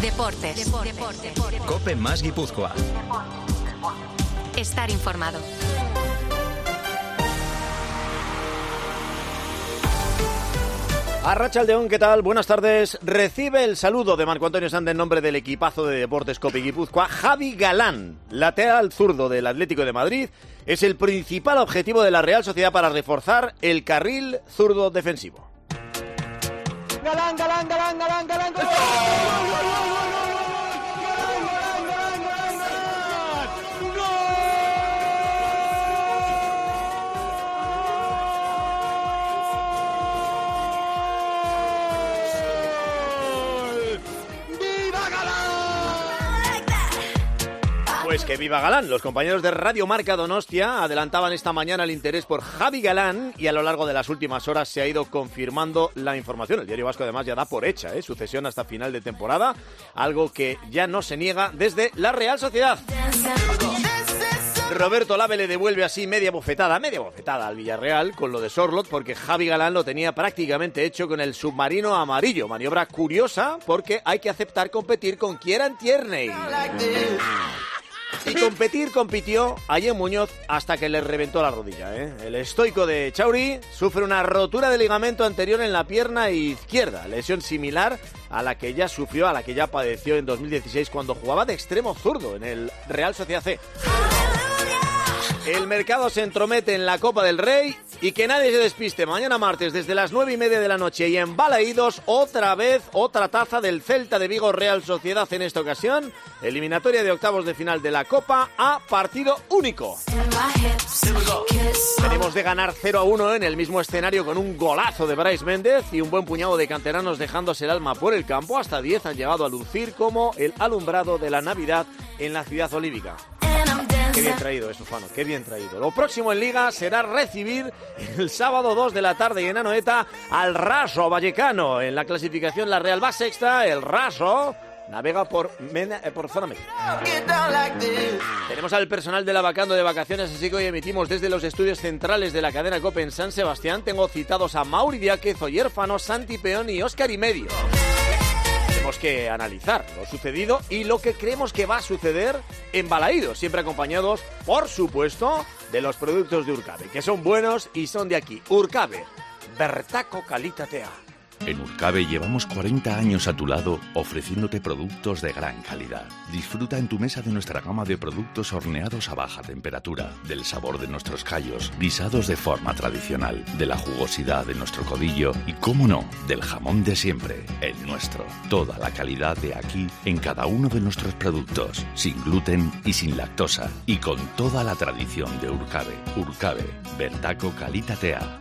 Deportes. COPE más Guipúzcoa. Estar informado. Arratsaldeon, ¿qué tal? Buenas tardes. Recibe el saludo de Marco Antonio Sande en nombre del equipazo de Deportes COPE Guipúzcoa. Javi Galán, lateral zurdo del Atlético de Madrid, es el principal objetivo de la Real Sociedad para reforzar el carril zurdo defensivo. Galán. Pues que viva Galán. Los compañeros de Radio Marca Donostia adelantaban esta mañana el interés por Javi Galán y a lo largo de las últimas horas se ha ido confirmando la información. El Diario Vasco además ya da por hecha su cesión hasta final de temporada, algo que ya no se niega desde la Real Sociedad. Roberto Lave le devuelve así media bofetada al Villarreal con lo de Sorloth, porque Javi Galán lo tenía prácticamente hecho con el submarino amarillo. Maniobra curiosa porque hay que aceptar competir con Kieran Tierney. Y compitió ayer Muñoz hasta que le reventó la rodilla. El estoico de Chauri sufre una rotura de ligamento anterior en la pierna izquierda, lesión similar a la que ya sufrió, a la que ya padeció en 2016 cuando jugaba de extremo zurdo en el Real Sociedad C. El mercado se entromete en la Copa del Rey y que nadie se despiste. Mañana martes desde las 9:30 de la noche y en Balaídos otra taza del Celta de Vigo Real Sociedad, en esta ocasión eliminatoria de octavos de final de la Copa a partido único. Venimos de ganar 0-1 en el mismo escenario con un golazo de Brais Méndez y un buen puñado de canteranos dejándose el alma por el campo. Hasta 10 han llegado a lucir como el alumbrado de la Navidad en la ciudad olívica. Qué bien traído eso, Fano, qué bien traído. Lo próximo en Liga será recibir el sábado 2 de la tarde y en Anoeta al Raso Vallecano. En la clasificación la Real va sexta, el Raso navega por zona media. Tenemos al personal de la Vacando de vacaciones, así que hoy emitimos desde los estudios centrales de la cadena COPE en San Sebastián. Tengo citados a Mauri Diáquez, Oyer Fano, Santi Peón y Óscar y Medio. Tenemos que analizar lo sucedido y lo que creemos que va a suceder en Balaídos, siempre acompañados, por supuesto, de los productos de Urcabe, que son buenos y son de aquí. Urcabe, bertaco kalitatea. En Urcabe llevamos 40 años a tu lado ofreciéndote productos de gran calidad. Disfruta en tu mesa de nuestra gama de productos horneados a baja temperatura, del sabor de nuestros callos, guisados de forma tradicional, de la jugosidad de nuestro codillo y, cómo no, del jamón de siempre, el nuestro. Toda la calidad de aquí en cada uno de nuestros productos, sin gluten y sin lactosa, y con toda la tradición de Urcabe. Urcabe, bertaco kalitatea.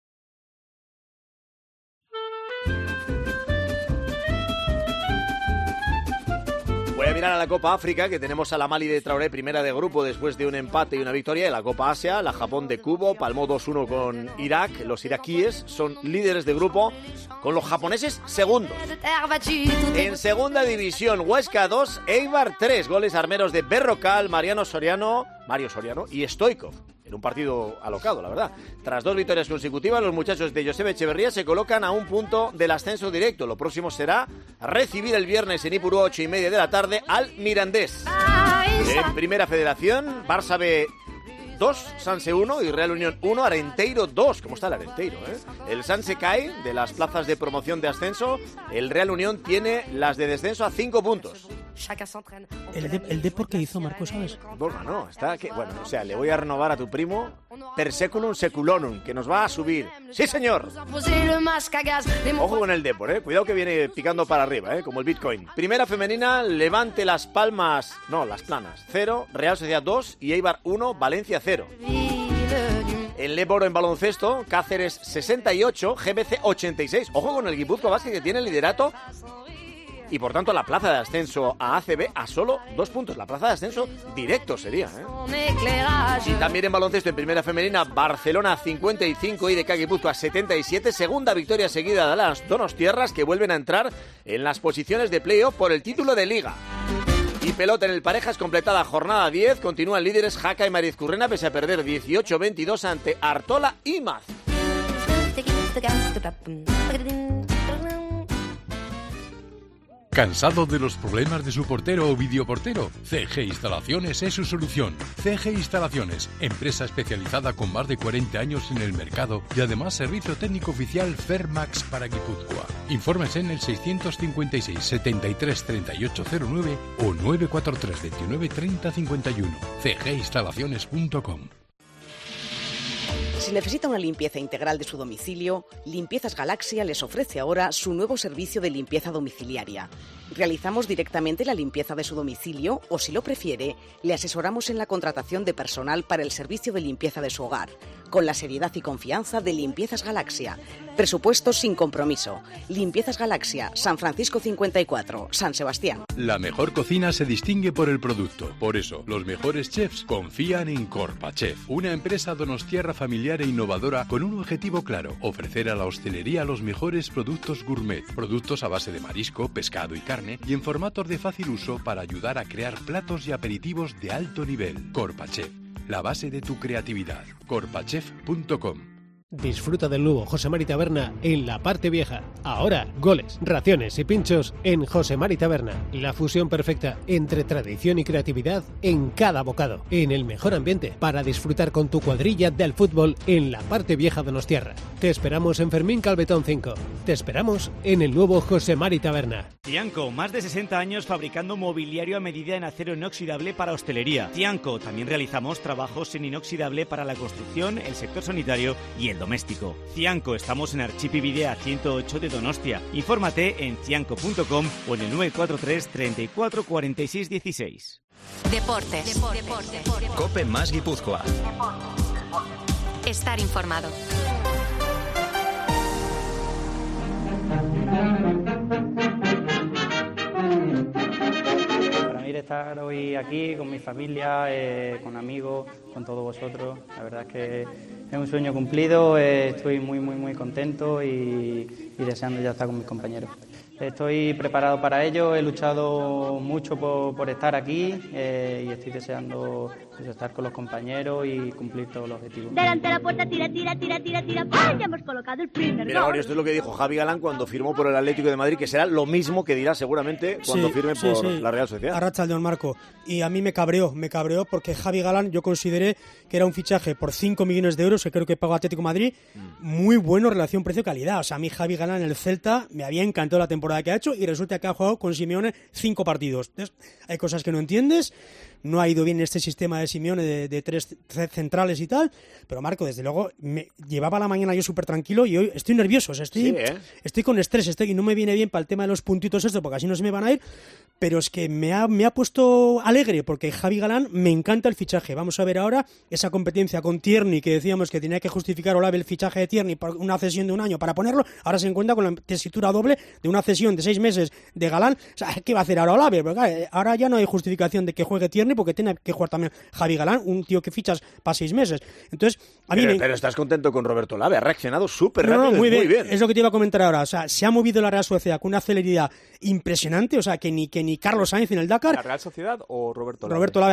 Voy a mirar a la Copa África, que tenemos a la Mali de Traoré, primera de grupo, después de un empate y una victoria. En la Copa Asia, la Japón de Kubo palmó 2-1 con Irak. Los iraquíes son líderes de grupo, con los japoneses segundos. En segunda división, Huesca 2, Eibar 3. Goles armeros de Berrocal, Mario Soriano y Stoikov. En un partido alocado, la verdad. Tras 2 victorias consecutivas, los muchachos de Josep Echeverría se colocan a un punto del ascenso directo. Lo próximo será recibir el viernes en Ipurú, 8:30 de la tarde, al Mirandés. En Primera Federación, Barça B 2, Sanse 1 y Real Unión 1, Arenteiro 2. ¿Cómo está el Arenteiro, El Sanse cae de las plazas de promoción de ascenso. El Real Unión tiene las de descenso a 5 puntos. ¿El Depor que hizo, Marco, sabes? Borja, no, está que... Bueno, o sea, le voy a renovar a tu primo per seculum seculorum, que nos va a subir. ¡Sí, señor! Ojo con el Depor, Cuidado que viene picando para arriba, como el Bitcoin. Primera femenina, Levante Las Palmas... No, Las Planas, 0, Real Sociedad 2 y Eibar 1, Valencia 0. El Leboro en baloncesto, Cáceres 68, GBC 86. Ojo con el Guipúzcoa Basket, que tiene el liderato y por tanto la plaza de ascenso a ACB a solo 2 puntos. La plaza de ascenso directo sería, Y también en baloncesto en primera femenina, Barcelona 55 y IDK Guipúzcoa 77. Segunda victoria seguida de las donostiarras, que vuelven a entrar en las posiciones de playoff por el título de Liga. Y pelota en el Parejas, completada jornada 10. Continúan líderes Jaca y Marizcurrena pese a perder 18-22 ante Artola y Maz. ¿Cansado de los problemas de su portero o videoportero? CG Instalaciones es su solución. CG Instalaciones, empresa especializada con más de 40 años en el mercado y además servicio técnico oficial Fermax para Guipúzcoa. Informes en el 656 73 3809 o 943 29 30 51. cginstalaciones.com. Si necesita una limpieza integral de su domicilio, Limpiezas Galaxia les ofrece ahora su nuevo servicio de limpieza domiciliaria. Realizamos directamente la limpieza de su domicilio o, si lo prefiere, le asesoramos en la contratación de personal para el servicio de limpieza de su hogar, con la seriedad y confianza de Limpiezas Galaxia. Presupuestos sin compromiso. Limpiezas Galaxia, San Francisco 54, San Sebastián. La mejor cocina se distingue por el producto. Por eso, los mejores chefs confían en Corpachef, una empresa donostiarra familiar e innovadora con un objetivo claro: ofrecer a la hostelería los mejores productos gourmet, productos a base de marisco, pescado y carne, y en formatos de fácil uso para ayudar a crear platos y aperitivos de alto nivel. Corpachef, la base de tu creatividad. corpachef.com. Disfruta del nuevo José Mari Taberna en la parte vieja. Ahora, goles, raciones y pinchos en José Mari Taberna. La fusión perfecta entre tradición y creatividad en cada bocado. En el mejor ambiente para disfrutar con tu cuadrilla del fútbol en la parte vieja donostiarra. Te esperamos en Fermín Calvetón 5. Te esperamos en el nuevo José Mari Taberna. Tianco, más de 60 años fabricando mobiliario a medida en acero inoxidable para hostelería. Tianco, también realizamos trabajos en inoxidable para la construcción, el sector sanitario y el doméstico. Cianco, estamos en Archipividea 108 de Donostia. Infórmate en cianco.com o en el 943 34 46 16. Deportes. Cope más Guipúzcoa. Estar informado. Para mí estar hoy aquí con mi familia, con amigos, con todos vosotros, la verdad es que es un sueño cumplido, estoy muy contento y deseando ya estar con mis compañeros. Estoy preparado para ello, he luchado mucho por estar aquí y estoy deseando estar con los compañeros y cumplir todos los objetivos. Delante de la puerta, tira, ¡pam! Ya hemos colocado el primer Mira, gol. esto es lo que dijo Javi Galán cuando firmó por el Atlético de Madrid, que será lo mismo que dirá seguramente cuando firme por la Real Sociedad. Arratsaldeon, Marco. Y a mí me cabreó porque Javi Galán yo consideré que era un fichaje por 5 millones de euros, que creo que pagó Atlético de Madrid, muy bueno relación precio-calidad. O sea, a mí Javi Galán en el Celta me había encantado la temporada que ha hecho y resulta que ha jugado con Simeone 5 partidos. Entonces, hay cosas que no entiendes, no ha ido bien este sistema de Simeone de tres centrales y tal, pero Marco, desde luego, me llevaba la mañana yo súper tranquilo y hoy estoy nervioso, o sea, estoy con estrés, y no me viene bien para el tema de los puntitos esto, porque así no se me van a ir, pero es que me ha puesto alegre, porque Javi Galán me encanta el fichaje. Vamos a ver ahora esa competencia con Tierney, que decíamos que tenía que justificar Olave el fichaje de Tierney por una cesión de un año para ponerlo, ahora se encuentra con la tesitura doble de una cesión de 6 meses de Galán. O sea, ¿qué va a hacer ahora Olave? Porque, claro, ahora ya no hay justificación de que juegue Tierney, porque tiene que jugar también Javi Galán, un tío que fichas para 6 meses. Entonces, a mí pero estás contento con Roberto Olave, ha reaccionado súper rápido, muy bien. Es lo que te iba a comentar ahora. O sea, se ha movido la Real Sociedad con una celeridad impresionante, o sea, que ni Carlos Sainz en el Dakar. ¿La Real Sociedad o Roberto Olave? Roberto Olave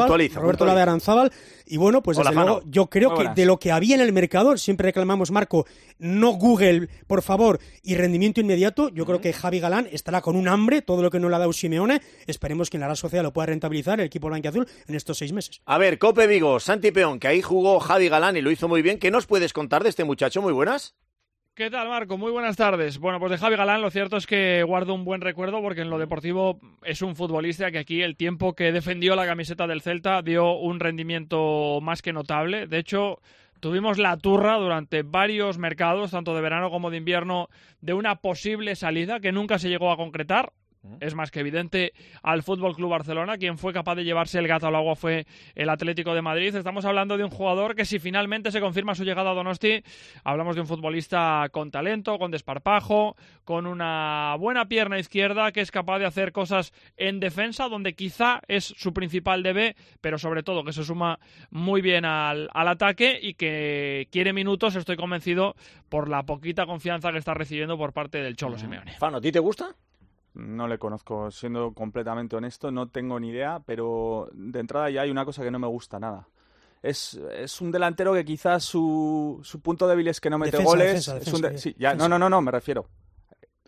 Aranzábal. Y bueno, pues desde luego, yo creo que de lo que había en el mercado, siempre reclamamos, Marco, no Google, por favor, y rendimiento inmediato, yo creo que Javi Galán estará con un hambre, todo lo que no le ha dado Simeone, esperemos que en la Real Sociedad lo pueda rentabilizar el equipo blanquiazul en estos 6 meses. A ver, Cope Vigo, Santi Peón, que ahí jugó Javi Galán y lo hizo muy bien. ¿Qué nos puedes contar de este muchacho? Muy buenas. ¿Qué tal, Marco? Muy buenas tardes. Bueno, pues de Javi Galán lo cierto es que guardo un buen recuerdo porque en lo deportivo es un futbolista que aquí el tiempo que defendió la camiseta del Celta dio un rendimiento más que notable. De hecho, tuvimos la turra durante varios mercados, tanto de verano como de invierno, de una posible salida que nunca se llegó a concretar. Es más que evidente al FC Barcelona. Quien fue capaz de llevarse el gato al agua fue el Atlético de Madrid. Estamos hablando de un jugador que, si finalmente se confirma su llegada a Donosti, hablamos de un futbolista con talento, con desparpajo, con una buena pierna izquierda, que es capaz de hacer cosas en defensa, donde quizá es su principal debe, pero sobre todo que se suma muy bien al ataque y que quiere minutos, estoy convencido, por la poquita confianza que está recibiendo por parte del Cholo Simeone. Fano, ¿a ti te gusta? No le conozco, siendo completamente honesto, no tengo ni idea, pero de entrada ya hay una cosa que no me gusta nada. Es un delantero que quizás su punto débil es que no mete goles. Defensa, me refiero.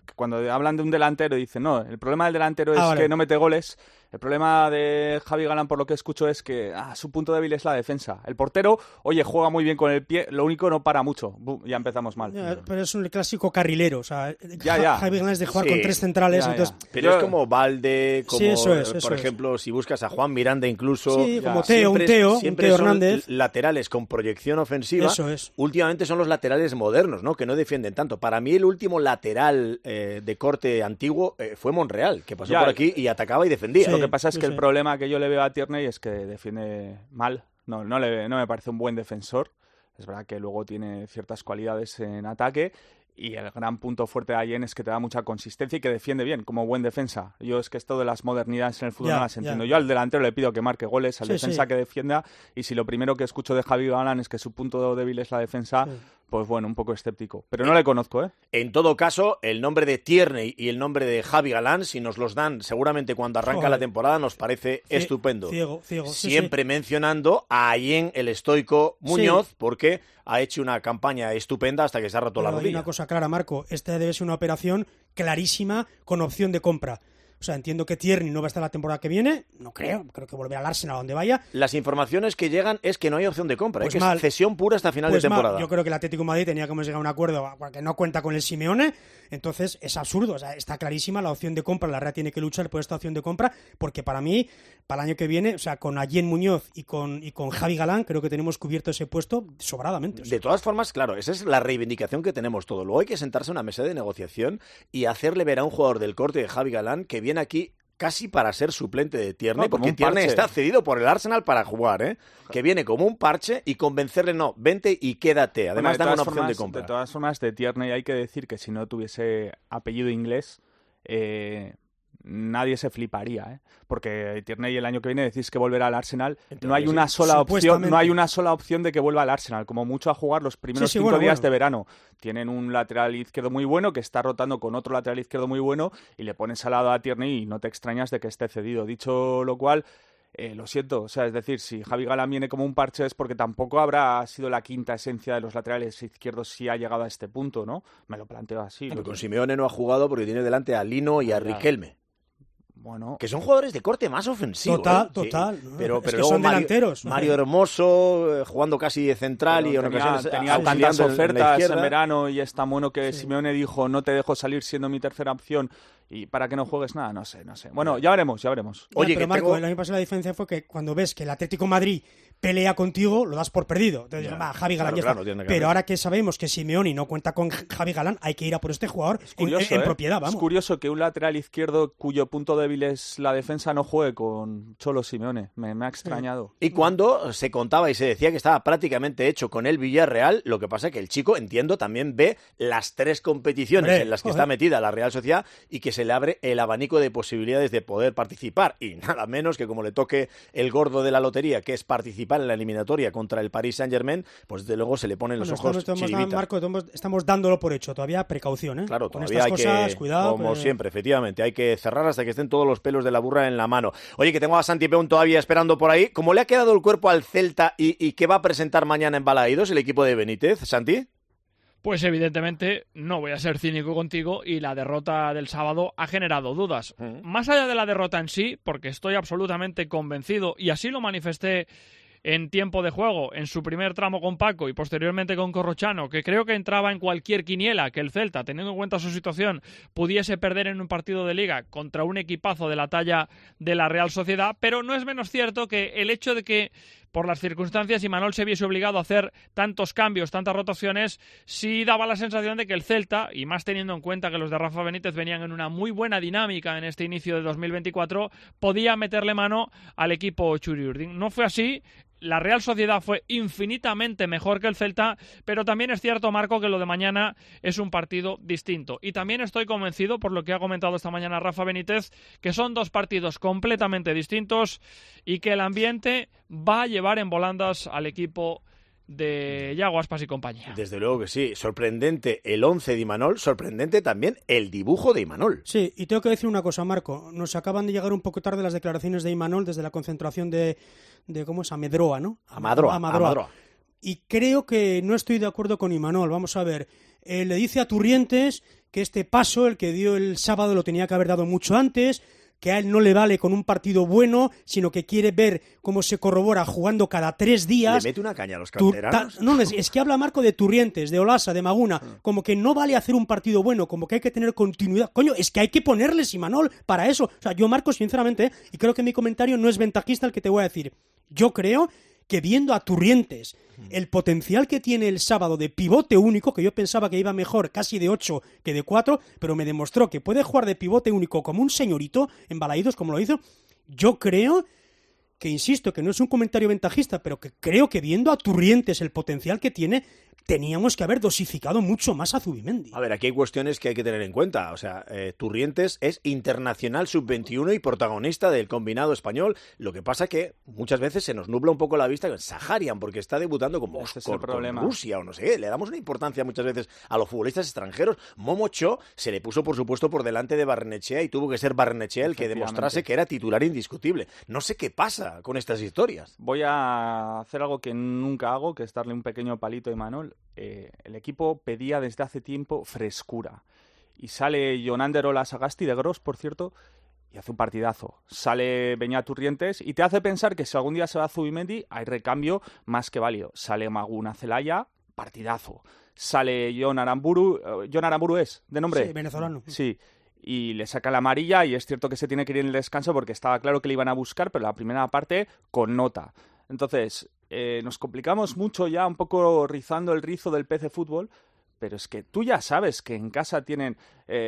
cuando hablan de un delantero dicen, no, el problema del delantero es vale. que no mete goles. El problema de Javi Galán, por lo que escucho, es que su punto débil es la defensa. El portero, oye, juega muy bien con el pie, lo único no para mucho. Ya empezamos mal. Pero es un clásico carrilero, o sea, ya. Javi Galán es de jugar con 3 centrales, entonces... Pero es como Valde, como, sí, eso es. por ejemplo, si buscas a Juan Miranda incluso... Sí, como Teo Hernández. Laterales con proyección ofensiva. Eso es. Últimamente son los laterales modernos, ¿no? Que no defienden tanto. Para mí el último lateral de corte antiguo fue Monreal, que pasó por aquí y atacaba y defendía. Lo que pasa es que el problema que yo le veo a Tierney es que defiende mal. No me parece un buen defensor. Es verdad que luego tiene ciertas cualidades en ataque y el gran punto fuerte de Allen es que te da mucha consistencia y que defiende bien, como buen defensa. Yo es que esto de las modernidades en el fútbol no las entiendo. Yo al delantero le pido que marque goles, al defensa que defienda, y si lo primero que escucho de Javi Galán es que su punto débil es la defensa, pues bueno, un poco escéptico. Pero no le conozco, ¿eh? En todo caso, el nombre de Tierney y el nombre de Javi Galán, si nos los dan seguramente cuando arranca la temporada, nos parece estupendo. Ciego. Siempre mencionando a Allen, el estoico Muñoz, porque ha hecho una campaña estupenda hasta que se ha roto la rodilla. Hay una cosa clara, Marco, esta debe ser una operación clarísima con opción de compra. O sea, entiendo que Tierney no va a estar la temporada que viene, no creo que volverá al Arsenal a donde vaya. Las informaciones que llegan es que no hay opción de compra, que es cesión pura hasta final de temporada. Yo creo que el Atlético de Madrid tenía que llegar a un acuerdo porque no cuenta con el Simeone, entonces es absurdo, o sea, está clarísima la opción de compra, la Real tiene que luchar por esta opción de compra, porque para mí, para el año que viene, o sea, con Allen Muñoz y con Javi Galán, creo que tenemos cubierto ese puesto sobradamente. De todas formas, claro, esa es la reivindicación que tenemos todo. Luego hay que sentarse a una mesa de negociación y hacerle ver a un jugador del corte de Javi Galán que viene aquí casi para ser suplente de Tierney, porque Tierney está cedido por el Arsenal para jugar, que viene como un parche, y convencerle, no, vente y quédate. Además, dan una opción de compra. De todas formas, de Tierney hay que decir que si no tuviese apellido inglés, nadie se fliparía, porque Tierney el año que viene decís que volverá al Arsenal. Entonces, no hay una sola opción de que vuelva al Arsenal, como mucho a jugar los primeros 5 días de verano. Tienen un lateral izquierdo muy bueno que está rotando con otro lateral izquierdo muy bueno y le pones al lado a Tierney y no te extrañas de que esté cedido. Dicho lo cual, lo siento, o sea, es decir, si Javi Galán viene como un parche es porque tampoco habrá sido la quinta esencia de los laterales izquierdos si ha llegado a este punto, ¿no? Me lo planteo así. Con Simeone no ha jugado porque tiene delante a Lino y a Riquelme. Bueno, que son jugadores de corte más ofensivo. Total. Sí. Pero es que son delanteros. Mario Hermoso, jugando casi de central y en ocasiones tenía tantas ofertas en verano y es tan bueno que Simeone dijo, no te dejo salir siendo mi tercera opción y para que no juegues nada, no sé. Bueno, ya veremos. Oye, pero Marco, el año pasado la diferencia fue que cuando ves que el Atlético de Madrid pelea contigo, lo das por perdido. Entonces, Javi Galán pero ahora que sabemos que Simeone no cuenta con Javi Galán, hay que ir a por este jugador en propiedad. Vamos. Es curioso que un lateral izquierdo cuyo punto débil es la defensa no juegue con Cholo Simeone. Me ha extrañado. Y cuando se contaba y se decía que estaba prácticamente hecho con el Villarreal, lo que pasa es que el chico, entiendo, también ve las 3 competiciones en las que está metida la Real Sociedad y que se le abre el abanico de posibilidades de poder participar. Y nada menos que como le toque el gordo de la lotería, que es participar en la eliminatoria contra el Paris Saint-Germain, pues de luego se le ponen los ojos chiribitas. Marco, estamos dándolo por hecho, todavía precaución, Claro, con todavía estas hay cosas, que, cuidado. Como siempre, efectivamente, hay que cerrar hasta que estén todos los pelos de la burra en la mano. Oye, que tengo a Santi Peón todavía esperando por ahí. ¿Cómo le ha quedado el cuerpo al Celta y qué va a presentar mañana en Balaídos el equipo de Benítez, Santi? Pues evidentemente no voy a ser cínico contigo y la derrota del sábado ha generado dudas. Más allá de la derrota en sí, porque estoy absolutamente convencido y así lo manifesté en tiempo de juego, en su primer tramo con Paco y posteriormente con Corrochano, que creo que entraba en cualquier quiniela que el Celta, teniendo en cuenta su situación, pudiese perder en un partido de Liga contra un equipazo de la talla de la Real Sociedad, pero no es menos cierto que el hecho de que por las circunstancias Imanol se viese obligado a hacer tantos cambios, tantas rotaciones, sí daba la sensación de que el Celta, y más teniendo en cuenta que los de Rafa Benítez venían en una muy buena dinámica en este inicio de 2024, podía meterle mano al equipo Txuri Urdin. No fue así. La Real Sociedad fue infinitamente mejor que el Celta, pero también es cierto, Marco, que lo de mañana es un partido distinto. Y también estoy convencido, por lo que ha comentado esta mañana Rafa Benítez, que son 2 partidos completamente distintos y que el ambiente va a llevar en volandas al equipo de Yago Aspas y compañía. Desde luego que sí. Sorprendente el 11 de Imanol, sorprendente también el dibujo de Imanol. Sí, y tengo que decir una cosa, Marco. Nos acaban de llegar un poco tarde las declaraciones de Imanol desde la concentración de ¿cómo es? Amadroa, ¿no? Amadroa. Y creo que no estoy de acuerdo con Imanol. Vamos a ver. Le dice a Turrientes que este paso, el que dio el sábado, lo tenía que haber dado mucho antes, que a él no le vale con un partido bueno, sino que quiere ver cómo se corrobora jugando cada 3 días. ¿Le mete una caña a los canteranos? No, es que habla Marco de Turrientes, de Olasa, de Maguna, como que no vale hacer un partido bueno, como que hay que tener continuidad. Coño, es que hay que ponerles Imanol para eso. O sea, yo, Marco, sinceramente, y creo que mi comentario no es ventajista el que te voy a decir, yo creo que viendo a Turrientes, el potencial que tiene el sábado de pivote único, que yo pensaba que iba mejor casi de 8 que de 4, pero me demostró que puede jugar de pivote único como un señorito en Balaídos, como lo hizo, yo creo que, insisto, que no es un comentario ventajista, pero que creo que viendo a Turrientes el potencial que tiene, teníamos que haber dosificado mucho más a Zubimendi. A ver, aquí hay cuestiones que hay que tener en cuenta. O sea, Turrientes es internacional sub-21 y protagonista del combinado español. Lo que pasa que muchas veces se nos nubla un poco la vista con Saharian, porque está debutando con Rusia o no sé qué. Le damos una importancia muchas veces a los futbolistas extranjeros. Momo Cho se le puso, por supuesto, por delante de Barrenechea y tuvo que ser Barrenechea el que demostrase que era titular indiscutible. No sé qué pasa con estas historias. Voy a hacer algo que nunca hago, que es darle un pequeño palito a Imanol. El equipo pedía desde hace tiempo frescura. Y sale Jonander Olasagasti de Gros, por cierto, y hace un partidazo. Sale Beñat Turrientes y te hace pensar que si algún día se va Zubimendi, hay recambio más que válido. Sale Maguna Celaya, partidazo. Sale Jon Aramburu. ¿Jon Aramburu es de nombre? Sí, venezolano. Sí. Y le saca la amarilla y es cierto que se tiene que ir en el descanso porque estaba claro que le iban a buscar, pero la primera parte con nota. Entonces, nos complicamos mucho ya un poco rizando el rizo del PC Fútbol, pero es que tú ya sabes que en casa tienes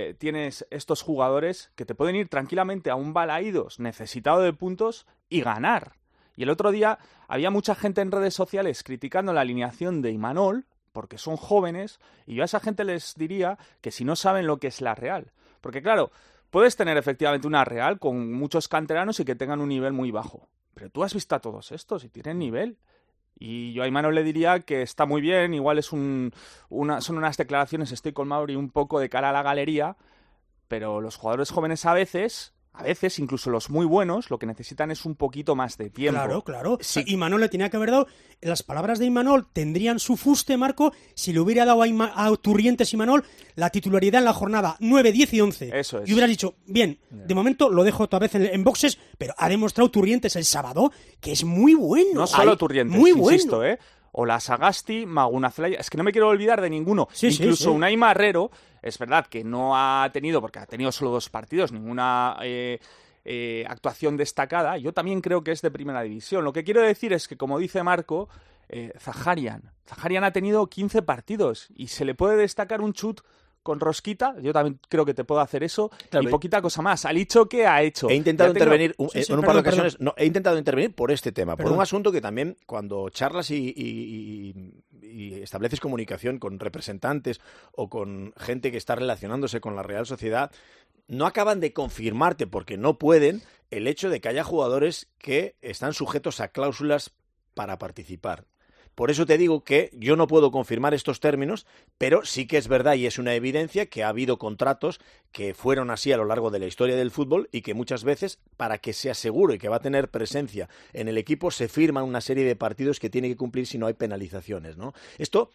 estos jugadores que te pueden ir tranquilamente a un Balaídos necesitado de puntos y ganar. Y el otro día había mucha gente en redes sociales criticando la alineación de Imanol porque son jóvenes, y yo a esa gente les diría que si no saben lo que es la Real. Porque claro, puedes tener efectivamente una Real con muchos canteranos y que tengan un nivel muy bajo. Pero tú has visto a todos estos y tienen nivel. Y yo a Imanol le diría que está muy bien, igual son unas declaraciones, estoy con Mauri, un poco de cara a la galería, pero los jugadores jóvenes a veces, incluso los muy buenos, lo que necesitan es un poquito más de tiempo. Claro. Sí. Imanol le tenía que haber dado... Las palabras de Imanol tendrían su fuste, Marco, si le hubiera dado a Turrientes Imanol la titularidad en la jornada 9, 10 y 11. Eso es. Y hubieras dicho, bien, de momento lo dejo otra vez en boxes, pero ha demostrado Turrientes el sábado que es muy bueno. No solo Turrientes, muy insisto, bueno. Olasagasti, Maguna Celaya, es que no me quiero olvidar de ninguno. Incluso Unai Marrero, es verdad que no ha tenido, porque ha tenido solo 2 partidos, ninguna actuación destacada. Yo también creo que es de primera división. Lo que quiero decir es que, como dice Marco, Zaharian ha tenido 15 partidos y se le puede destacar un chut con rosquita, yo también creo que te puedo hacer eso, claro, y poquita cosa más. Alicho, ¿qué ha hecho? He intentado intervenir en un par de ocasiones. No, he intentado intervenir por este tema, por un asunto que también cuando charlas y estableces comunicación con representantes o con gente que está relacionándose con la Real Sociedad, no acaban de confirmarte, porque no pueden, el hecho de que haya jugadores que están sujetos a cláusulas para participar. Por eso te digo que yo no puedo confirmar estos términos, pero sí que es verdad y es una evidencia que ha habido contratos que fueron así a lo largo de la historia del fútbol y que muchas veces, para que se asegure que va a tener presencia en el equipo, se firman una serie de partidos que tiene que cumplir si no hay penalizaciones, ¿no? Esto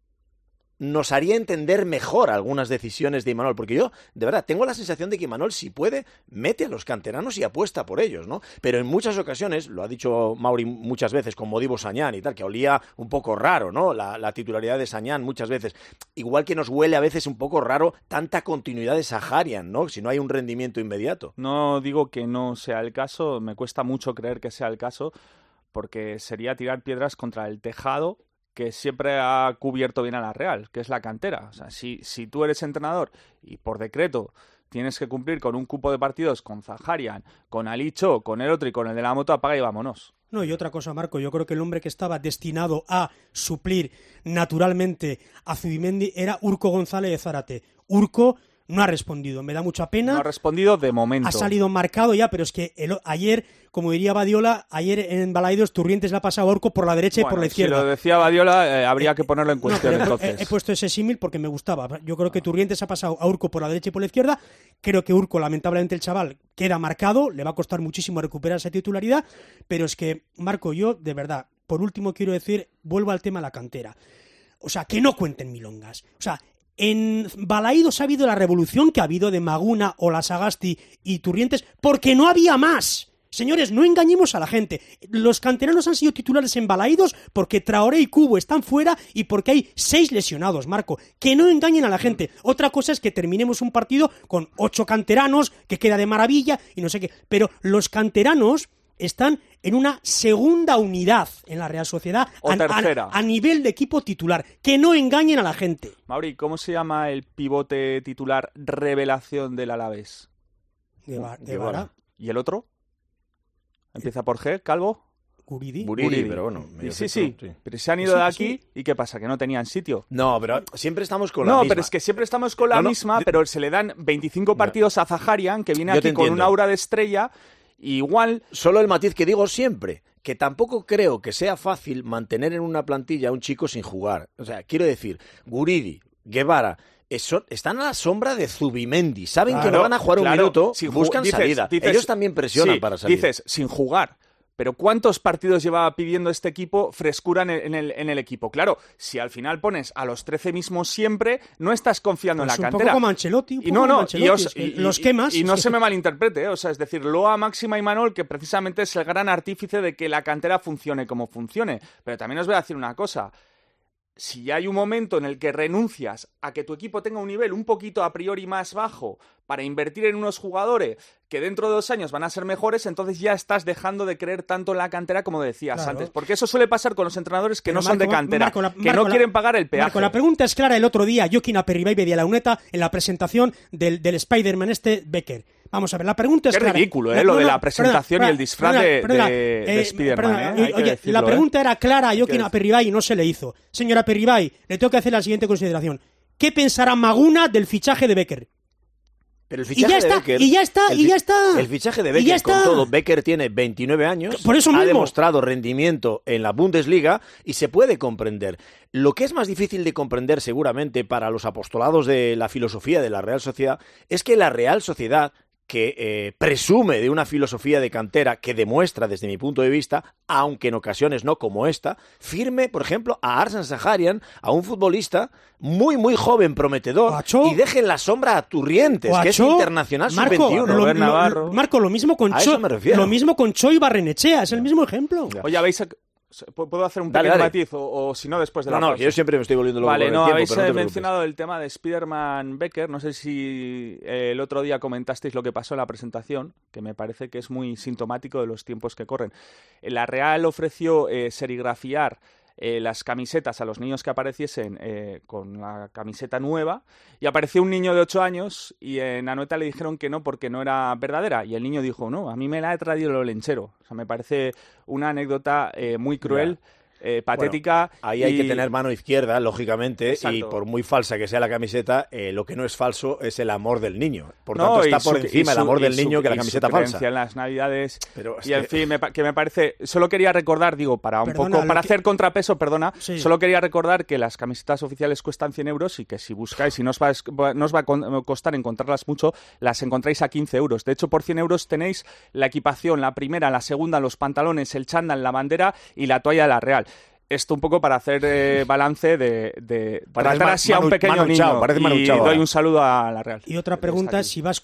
nos haría entender mejor algunas decisiones de Imanol, porque yo, de verdad, tengo la sensación de que Imanol, si puede, mete a los canteranos y apuesta por ellos, ¿no? Pero en muchas ocasiones, lo ha dicho Mauri muchas veces, con Modibo Sañán y tal, que olía un poco raro, ¿no? La titularidad de Sañán muchas veces. Igual que nos huele a veces un poco raro tanta continuidad de Saharian, ¿no? Si no hay un rendimiento inmediato. No digo que no sea el caso, me cuesta mucho creer que sea el caso, porque sería tirar piedras contra el tejado que siempre ha cubierto bien a la Real, que es la cantera. O sea, si tú eres entrenador y por decreto tienes que cumplir con un cupo de partidos con Zaharian, con Alicho, con el otro y con el de la moto, apaga y vámonos. No, y otra cosa, Marco, yo creo que el hombre que estaba destinado a suplir naturalmente a Zubimendi era Urko González de Zárate. Urko no ha respondido, me da mucha pena. No ha respondido de momento. Ha salido marcado ya, pero es que ayer, como diría Badiola, ayer en Balaídos Turrientes le ha pasado a Urko por la derecha y por la izquierda. Si lo decía Badiola, habría que ponerlo en cuestión entonces. He puesto ese símil porque me gustaba. Yo creo que Turrientes ha pasado a Urko por la derecha y por la izquierda. Creo que Urko, lamentablemente el chaval, queda marcado, le va a costar muchísimo recuperar esa titularidad, pero es que, Marco, yo, de verdad, por último quiero decir, vuelvo al tema de la cantera. O sea, que no cuenten milongas. O sea, En Balaídos ha habido la revolución que ha habido de Maguna, Olasagasti y Turrientes porque no había más. Señores, no engañemos a la gente. Los canteranos han sido titulares en Balaídos porque Traoré y Cubo están fuera y porque hay 6 lesionados, Marco. Que no engañen a la gente. Otra cosa es que terminemos un partido con 8 canteranos, que queda de maravilla y no sé qué. Pero los canteranos están en una segunda unidad en la Real Sociedad a nivel de equipo titular. Que no engañen a la gente. Mauri, ¿cómo se llama el pivote titular revelación del Alavés? Guevara. ¿Y el otro? Empieza por G, Calvo. Guridi, pero bueno. Sí. Pero se han ido de aquí y ¿qué pasa? ¿Que no tenían sitio? No, pero siempre estamos con la misma. No, pero es que siempre estamos con la misma, pero se le dan 25 partidos a Zaharian, que viene aquí con un aura de estrella. Igual, solo el matiz que digo siempre, que tampoco creo que sea fácil mantener en una plantilla a un chico sin jugar. O sea, quiero decir, Guridi, Guevara, están a la sombra de Zubimendi. Saben que no van a jugar un minuto, buscan salida. Ellos también presionan para salir. Dices, sin jugar. Pero ¿cuántos partidos llevaba pidiendo este equipo frescura en el equipo? Claro, si al final pones a los 13 mismos siempre, no estás confiando en la cantera. Un poco como Ancelotti. Los quemas. Y no se me malinterprete, o sea, es decir, loa máxima y Manol, que precisamente es el gran artífice de que la cantera funcione como funcione. Pero también os voy a decir una cosa. Si ya hay un momento en el que renuncias a que tu equipo tenga un nivel un poquito a priori más bajo para invertir en unos jugadores que dentro de 2 años van a ser mejores, entonces ya estás dejando de creer tanto en la cantera como decías antes. Porque eso suele pasar con los entrenadores que no son de cantera, que no quieren pagar el peaje. Marco, la pregunta es clara. El otro día, Joaquín Aperribay de la UNETA en la presentación del Spider-Man Becker. Vamos a ver, la pregunta es clara. Qué ridículo, lo de la presentación y el disfraz de Spider-Man. Oye, la pregunta era clara a Joaquín Aperribay y no se le hizo. Señora Aperribay, le tengo que hacer la siguiente consideración. ¿Qué pensará Maguna del fichaje de Becker? Pero el fichaje de Becker... Y ya está. El fichaje de Becker, con todo, Becker tiene 29 años, ha demostrado rendimiento en la Bundesliga y se puede comprender. Lo que es más difícil de comprender seguramente para los apostolados de la filosofía de la Real Sociedad es que la Real Sociedad, que presume de una filosofía de cantera que demuestra, desde mi punto de vista, aunque en ocasiones no como esta, firme, por ejemplo, a Arsene Zaharian, a un futbolista muy, muy joven, prometedor, y deje en la sombra a Turrientes, que es internacional sub-21. Marco, lo mismo con Choi Barrenechea, es el mismo ejemplo. Oye, ¿puedo hacer un pequeño matiz? O si no, después de la pausa. Yo siempre me estoy volviendo loco. Vale, habéis mencionado el tema de Spider-Man Becker. No sé si el otro día comentasteis lo que pasó en la presentación, que me parece que es muy sintomático de los tiempos que corren. La Real ofreció serigrafiar las camisetas a los niños que apareciesen con la camiseta nueva, y apareció un niño de 8 años y en Anoeta le dijeron que no porque no era verdadera, y el niño dijo, no, a mí me la ha traído el lenchero. O sea, me parece una anécdota muy cruel. Patética. Bueno, ahí hay que tener mano izquierda, lógicamente. Exacto. Y por muy falsa que sea la camiseta, lo que no es falso es el amor del niño. Por tanto, está por encima el amor del niño que la camiseta falsa. En las Navidades. Y en fin, que me parece. Solo quería recordar, para hacer contrapeso, solo quería recordar que las camisetas oficiales cuestan 100 euros y que si buscáis y no os va a costar encontrarlas mucho, las encontráis a 15 euros. De hecho, por 100 euros tenéis la equipación, la primera, la segunda, los pantalones, el chándal, la bandera y la toalla de la Real. Esto un poco para hacer balance de tratar así a un pequeño niño. Y doy un saludo a la Real. Y otra pregunta es si vas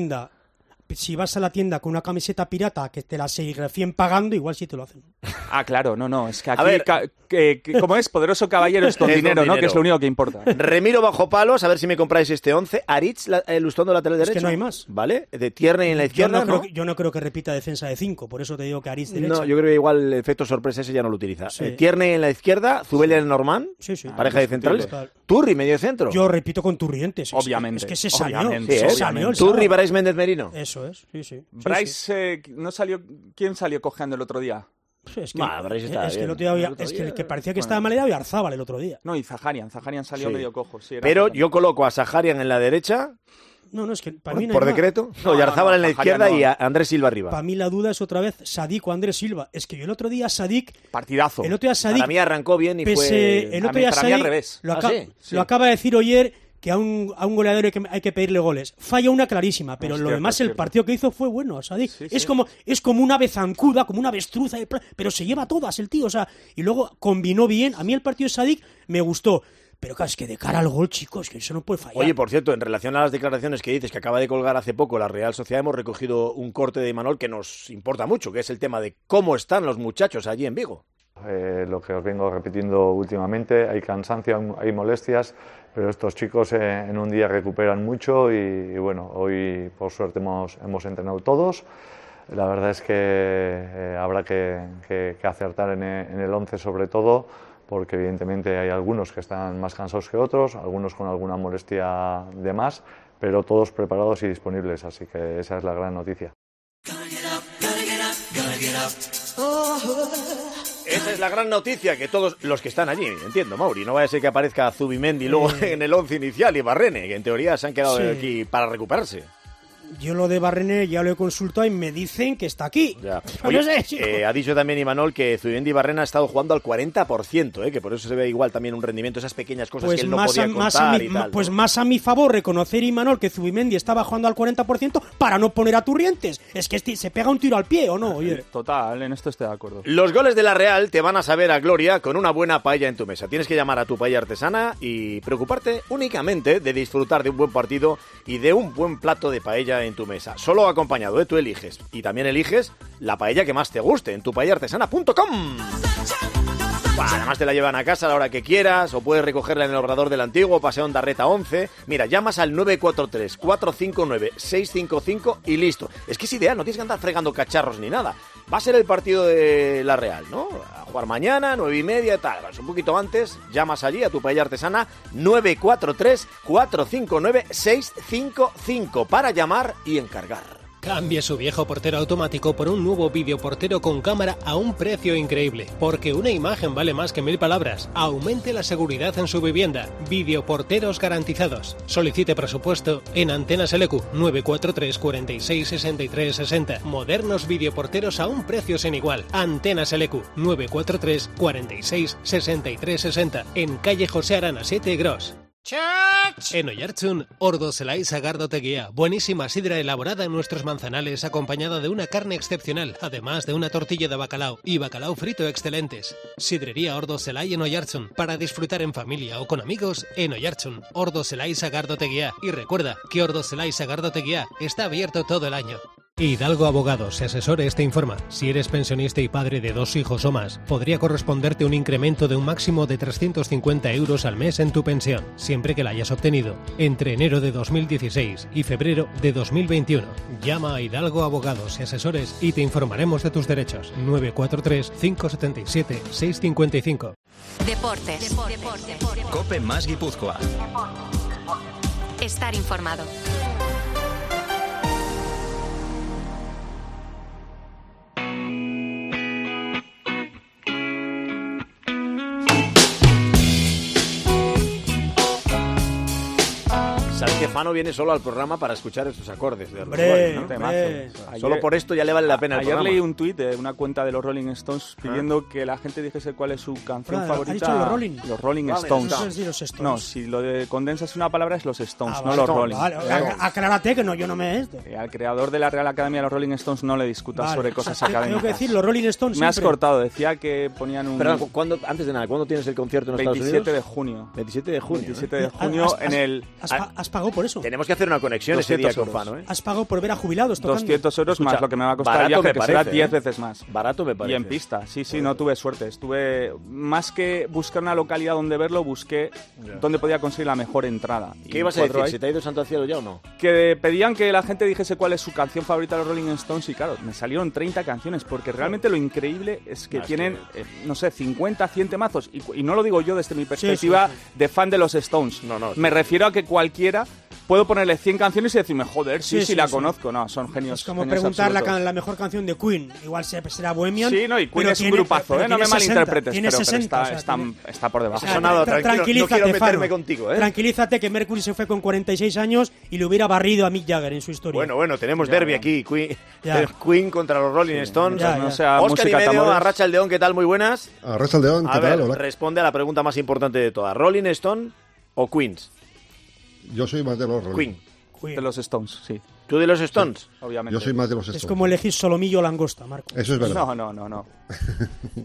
a la tienda con una camiseta pirata que te la serigrafíen pagando, igual sí te lo hacen. Ah, claro, no, es que aquí, como es, poderoso caballero es con dinero, ¿no? Que es lo único que importa. Remiro bajo palos, a ver si me compráis este 11. Aritz, Lustondo, lateral derecho. Es que no hay más. ¿Vale? De Tierney en la izquierda, yo no creo que repita defensa de 5, por eso te digo que Aritz derecha. No, yo creo que igual el efecto sorpresa ese ya no lo utiliza. Sí. Tierney en la izquierda, Zubeldia en el Normand, pareja de centrales. Turri, medio centro. Yo repito con Turrientes. Obviamente. Es que se salió. Turri, Bryce Méndez Merino. Eso es, sí. Bryce no salió. ¿Quién salió cojeando el otro día? Es que parecía que estaba mal y Arzábal el otro día. No, y Zaharian salió medio cojo. Sí, pero yo coloco a Zaharian en la derecha. No, es que para mí por decreto. Y Arzábal en la izquierda y Andrés Silva arriba. Para mí la duda es otra vez Sadik o Andrés Silva. Es que yo el otro día Sadik... Partidazo. Para mí arrancó bien y fue... El otro día Sadik al revés. Lo acaba de decir ayer que a un goleador hay que pedirle goles. Falla una clarísima, pero lo demás el partido que hizo fue bueno, Sadik. Sí. Es como una ave zancuda, como una avestruz, pero se lleva todas el tío, y luego combinó bien. A mí el partido de Sadik me gustó. Pero claro, es que de cara al gol, chicos, que eso no puede fallar. Oye, por cierto, en relación a las declaraciones que dices que acaba de colgar hace poco la Real Sociedad, hemos recogido un corte de Imanol que nos importa mucho, que es el tema de cómo están los muchachos allí en Vigo. Lo que os vengo repitiendo últimamente, hay cansancio, hay molestias, pero estos chicos en un día recuperan mucho y bueno, hoy por suerte hemos entrenado todos. La verdad es que habrá que acertar en el 11 sobre todo, porque evidentemente hay algunos que están más cansados que otros, algunos con alguna molestia de más, pero todos preparados y disponibles, así que esa es la gran noticia. Esa es la gran noticia, que todos los que están allí, entiendo, Mauri, no vaya a ser que aparezca Zubimendi luego en el 11 inicial y Barrene, que en teoría se han quedado aquí para recuperarse. Yo lo de Barrene ya lo he consultado y me dicen que está aquí. Ya. Oye, no sé, ha dicho también Imanol que Zubimendi y Barrene ha estado jugando al 40%, que por eso se ve igual también un rendimiento, esas pequeñas cosas que él no podía contar y tal. Pues más a mi favor reconocer, Imanol, que Zubimendi estaba jugando al 40% para no poner a Turrientes. Es que se pega un tiro al pie, ¿o no? Oye. Total, en esto estoy de acuerdo. Los goles de la Real te van a saber a gloria con una buena paella en tu mesa. Tienes que llamar a tu paella artesana y preocuparte únicamente de disfrutar de un buen partido y de un buen plato de paella en tu mesa. Solo acompañado, tú eliges. Y también eliges la paella que más te guste en tupaellaartesana.com. Además te la llevan a casa a la hora que quieras, o puedes recogerla en el obrador del antiguo Paseo Ondarreta 11. Mira, llamas al 943-459-655 y listo. Es que es ideal, no tienes que andar fregando cacharros ni nada. Va a ser el partido de la Real, ¿no? A jugar mañana, 9:30 y tal. Un poquito antes, llamas allí a tu paella artesana 943-459-655 para llamar y encargar. Cambie su viejo portero automático por un nuevo videoportero con cámara a un precio increíble, porque una imagen vale más que 1000 palabras. Aumente la seguridad en su vivienda. Videoporteros garantizados. Solicite presupuesto en Antenas LQ 943 46 63 60. Modernos videoporteros a un precio sin igual. Antenas LQ 943 46 63 60. En calle José Arana 7 Gros. En Oiartzun, Ordo Zelai Sagardotegia, buenísima sidra elaborada en nuestros manzanales acompañada de una carne excepcional, además de una tortilla de bacalao y bacalao frito excelentes. Sidrería Ordo Zelai en Oiartzun, para disfrutar en familia o con amigos en Oiartzun, Ordo Zelai Sagardotegia. Y recuerda que Ordo Zelai Sagardotegia está abierto todo el año. Hidalgo Abogados y Asesores te informa. Si eres pensionista y padre de 2 hijos o más, podría corresponderte un incremento de un máximo de 350 euros al mes en tu pensión, siempre que la hayas obtenido entre enero de 2016 y febrero de 2021. Llama a Hidalgo Abogados y Asesores y te informaremos de tus derechos. 943 577 655. Deportes. Cope más Guipúzcoa. Estar informado. ¿Sabes que Fano viene solo al programa para escuchar estos acordes de Hombre, ¿no? hombre. Solo por esto ya le vale la pena el Ayer programa. leí un tuit de una cuenta de los Rolling Stones pidiendo que la gente dijese cuál es su canción favorita. ¿Ha dicho los Rolling vale, Stones. No, los Stones. No, si lo condensas en una palabra es los Stones, vale, no los Rolling. Vale, aclárate que no, yo no me este. Al creador de la Real Academia de los Rolling Stones no le discutas sobre cosas académicas. Tengo que decir, los Rolling Stones Me has siempre. cortado, decía que ponían un... Pero antes de nada, ¿cuándo tienes el concierto en Estados Unidos? 27 de junio. 27 de junio. 27 de junio en el... ¿Has pagado por eso? Tenemos que hacer una conexión ese día con Fano, ¿eh? ¿Has pagado por ver a jubilados tocando? 200 euros Escucha, más lo que me va a costar el barato viaje, me que será parece, 10 veces más. Barato me parece. Y en pista, sí, no tuve suerte. Estuve, más que buscar una localidad donde verlo, busqué dónde podía conseguir la mejor entrada. ¿Qué ibas a decir? ¿Se te ha ido santo al cielo ya o no? Que pedían que la gente dijese cuál es su canción favorita de los Rolling Stones y claro, me salieron 30 canciones porque realmente lo increíble es que tienen, no sé, 50, 100 temazos y no lo digo yo desde mi perspectiva de fan de los Stones. No, me refiero a que cualquiera puedo ponerle 100 canciones y decirme, joder, sí, la conozco. No, son genios. Es como genios preguntar absolutos. la mejor canción de Queen. Igual será Bohemian. Sí, no, y Queen es un grupazo, no me malinterpretes, pero está por debajo. Ha sonado, tranquilo, no quiero meterme Fano, contigo, ¿eh? Tranquilízate que Mercury se fue con 46 años y le hubiera barrido a Mick Jagger en su historia. Bueno, tenemos derbi aquí. Queen contra los Rolling Stones. No sea Oscar y música medio, tambores. Arrachaldeón, ¿qué tal? Muy buenas. Arrachaldeón, ¿qué tal? Hola. Responde a la pregunta más importante de todas. ¿Rolling Stone o Queens? Yo soy más de los Rolling. Queen. De los Stones, sí. ¿Tú de los Stones? Sí, obviamente. Yo soy más de los Stones. Es como elegir solomillo o langosta, Marco. Eso es verdad. No.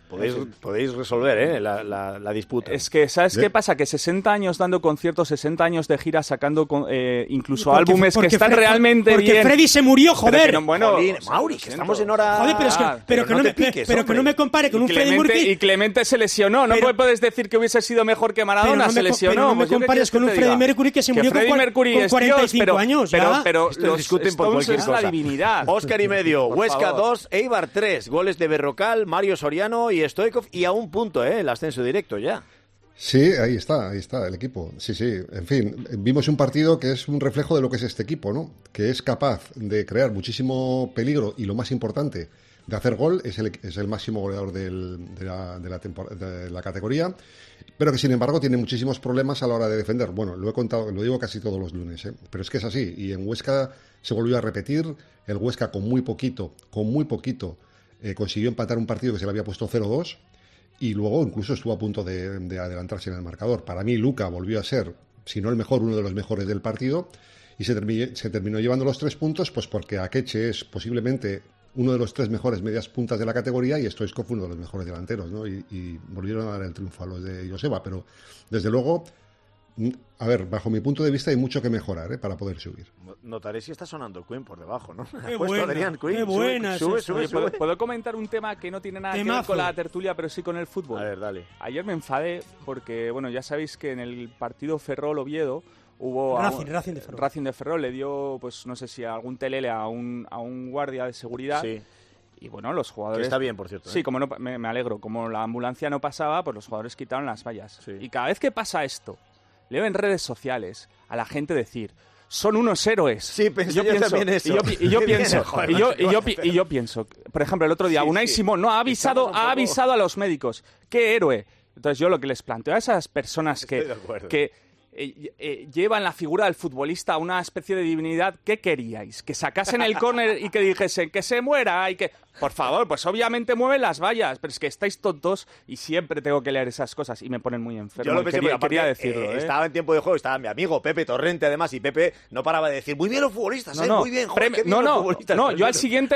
Podéis resolver la disputa. Es que, ¿sabes qué pasa? Que 60 años dando conciertos, 60 años de gira, sacando incluso álbumes que están realmente bien. Porque Freddy se murió, joder. Jolín, Mauri, que estamos en hora... Joder, pero que no me compare con un Freddy Mercury. Y Clemente se lesionó. No puedes decir que hubiese sido mejor que Maradona, se lesionó. Pero no me compares con un Freddy Mercury que se murió con 45 años. Pero los discuten por cualquier cosa. Es la divinidad. Óscar y medio, Huesca 2, Eibar 3. Goles de Berrocal, Mario Soriano y Stoichkov. Y a un punto, el ascenso directo ya. Sí, ahí está el equipo. Sí. En fin, vimos un partido que es un reflejo de lo que es este equipo, ¿no? Que es capaz de crear muchísimo peligro y, lo más importante, de hacer gol. Es el máximo goleador de la categoría, pero que, sin embargo, tiene muchísimos problemas a la hora de defender. Bueno, lo he contado, lo digo casi todos los lunes, pero es que es así. Y en Huesca se volvió a repetir. El Huesca con muy poquito, consiguió empatar un partido que se le había puesto 0-2. Y luego incluso estuvo a punto de adelantarse en el marcador. Para mí, Luka volvió a ser, si no el mejor, uno de los mejores del partido. Y se terminó llevando los 3 puntos, pues porque Akeche es posiblemente uno de los 3 mejores medias puntas de la categoría y Stoichkov uno de los mejores delanteros, ¿no? Y volvieron a dar el triunfo a los de Joseba. Pero, desde luego, a ver, bajo mi punto de vista hay mucho que mejorar para poder subir. Notaré si está sonando Queen por debajo, ¿no? Qué buena. Sube. ¿Puedo comentar un tema que no tiene nada que ver con la tertulia, pero sí con el fútbol? A ver, dale. Ayer me enfadé porque, bueno, ya sabéis que en el partido Ferrol-Oviedo hubo... Racing de Ferrol le dio, pues no sé si algún telele a un guardia de seguridad. Sí. Y bueno, los jugadores... Que está bien, por cierto. Sí, como me alegro. Como la ambulancia no pasaba, pues los jugadores quitaron las vallas. Sí. Y cada vez que pasa esto, leo en redes sociales a la gente decir... Son unos héroes. Sí, pensé yo también eso. Y yo pienso, por ejemplo, el otro día, Unai Simón no ha avisado a los médicos. ¡Qué héroe! Entonces yo lo que les planteo a esas personas que llevan la figura del futbolista a una especie de divinidad, ¿qué queríais? ¿Que sacasen el córner y que dijesen que se muera? Y que, por favor, pues obviamente mueven las vallas, pero es que estáis tontos y siempre tengo que leer esas cosas y me ponen muy enfermo. Yo lo pensé, quería decirlo. Estaba en tiempo de juego, estaba mi amigo Pepe Torrente, además, y Pepe no paraba de decir, muy bien los futbolistas, muy bien, joder, qué bien los futbolistas. Yo al siguiente,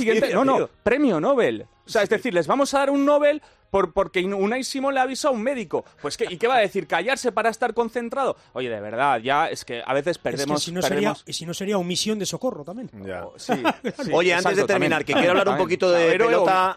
premio Nobel. O sea, es decir, les vamos a dar un Nobel porque Unai Simón le avisó a un médico. Pues ¿y qué va a decir? ¿Callarse para estar concentrado? Oye, de verdad, ya es que a veces perdemos... Es que si no sería omisión de socorro también. Ya. Sí. Oye, antes de terminar, que quiero hablar un poquito de pelota,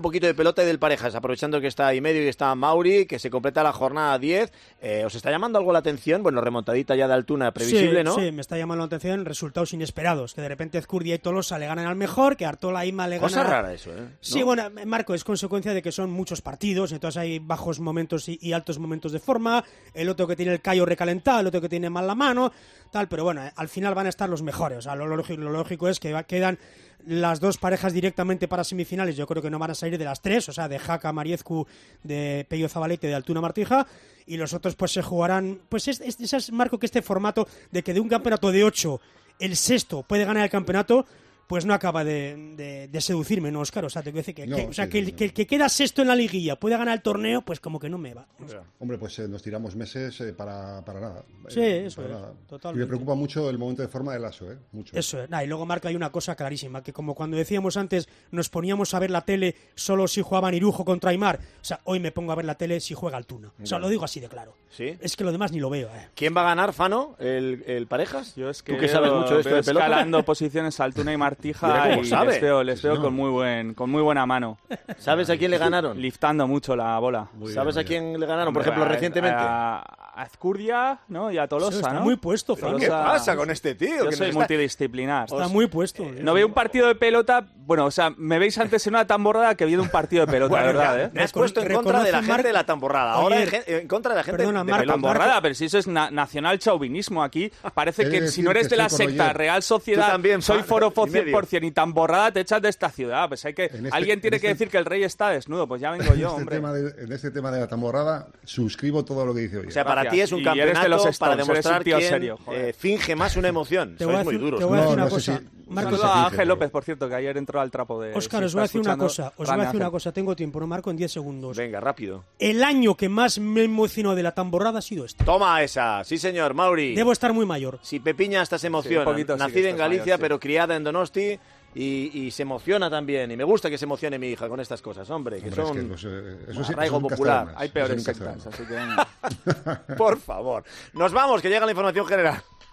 y del Parejas, aprovechando que está ahí medio y está Mauri, que se completa la jornada 10. ¿Os está llamando algo la atención? Bueno, remontadita ya de Altuna, previsible, ¿no? Sí, me está llamando la atención resultados inesperados, que de repente Ezcurdia y Tolosa le ganan al mejor, que Artola y Ima le ganan... Cosa rara eso, ¿no? Sí, bueno, Marco, es consecuencia de que son muchos partidos, entonces hay bajos momentos y altos momentos de forma, el otro que tiene el callo recalentado, el otro que tiene mal la mano, tal, pero bueno, al final van a estar los mejores. O sea, lo lógico es que quedan las 2 parejas directamente para semifinales. Yo creo que no van a salir de las 3, o sea, de Jaca Mariezcu, de Pello Zabalete, de Altuna Martija, y los otros pues se jugarán, pues es Marco, que este formato de que de un campeonato de 8 el sexto puede ganar el campeonato, pues no acaba de seducirme, ¿no, Óscar? O sea, te quiero decir que el que queda sexto en la liguilla puede ganar el torneo, pues como que no me va. No sé. Hombre, pues nos tiramos meses para nada. Sí, eso es, totalmente. Y me preocupa mucho el momento de forma de Lasso, mucho. Eso es. Y luego, Marco, hay una cosa clarísima, que como cuando decíamos antes, nos poníamos a ver la tele solo si jugaban Irujo contra Aimar. O sea, hoy me pongo a ver la tele si juega Altuna. O sea, lo digo así de claro. ¿Sí? Es que lo demás ni lo veo. ¿Quién va a ganar, Fano? ¿El Parejas? Yo es que ¿Tú que sabes mucho de esto de pelota? Escalando posiciones Altuna y Martija y les veo con muy buena mano. ¿Sabes a quién le ganaron? Liftando mucho la bola. ¿Sabes a quién le ganaron, por ejemplo, recientemente? A Ezcurdia, ¿no? Y a Tolosa, está ¿no? muy puesto, Fano. ¿Qué pasa con este tío? Yo soy multidisciplinar. Está muy puesto. No veo un partido de pelota... Bueno, o sea, me veis antes en una tamborrada que viendo un partido de pelota, bueno, ¿verdad? ¿eh? Me has puesto en contra de la gente de la tamborrada. Ahora en contra de la gente de la tamborrada. Pero si eso es nacional chauvinismo aquí, parece que si no eres de la secta Real Sociedad, también, soy foro 100% y tamborrada, te echas de esta ciudad. Pues alguien tiene que decir que el rey está desnudo. Pues ya vengo yo, hombre. En este tema de la tamborrada, suscribo todo lo que dice hoy. O sea, para ti es un campeonato para demostrar quién finge más una emoción. Eso es muy duro. Marcos, a Ángel López, por cierto, que ayer entró al trapo de... Óscar, os voy a decir una cosa, tengo tiempo, no marco en 10 segundos. Venga, rápido. El año que más me emocionó de la tamborrada ha sido este. Toma esa, sí señor, Mauri. Debo estar muy mayor. Si Pepiña hasta se emociona, nacida en Galicia, mayor, pero criada en Donosti... Y se emociona también, y me gusta que se emocione mi hija con estas cosas, hombre, que son arraigo popular. Hay peores sectas, así que... Por favor, nos vamos, que llega la información general.